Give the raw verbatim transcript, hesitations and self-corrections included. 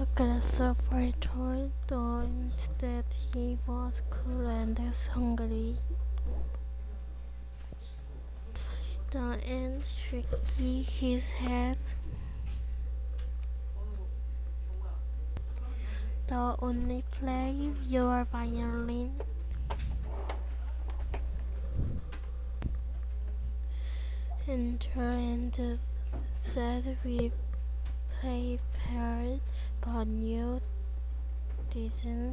grasshopper told Orange that he was cool and hungry. The ant shook his head. "Do only play your violin." And the ant said, "We prepared, but you didn't."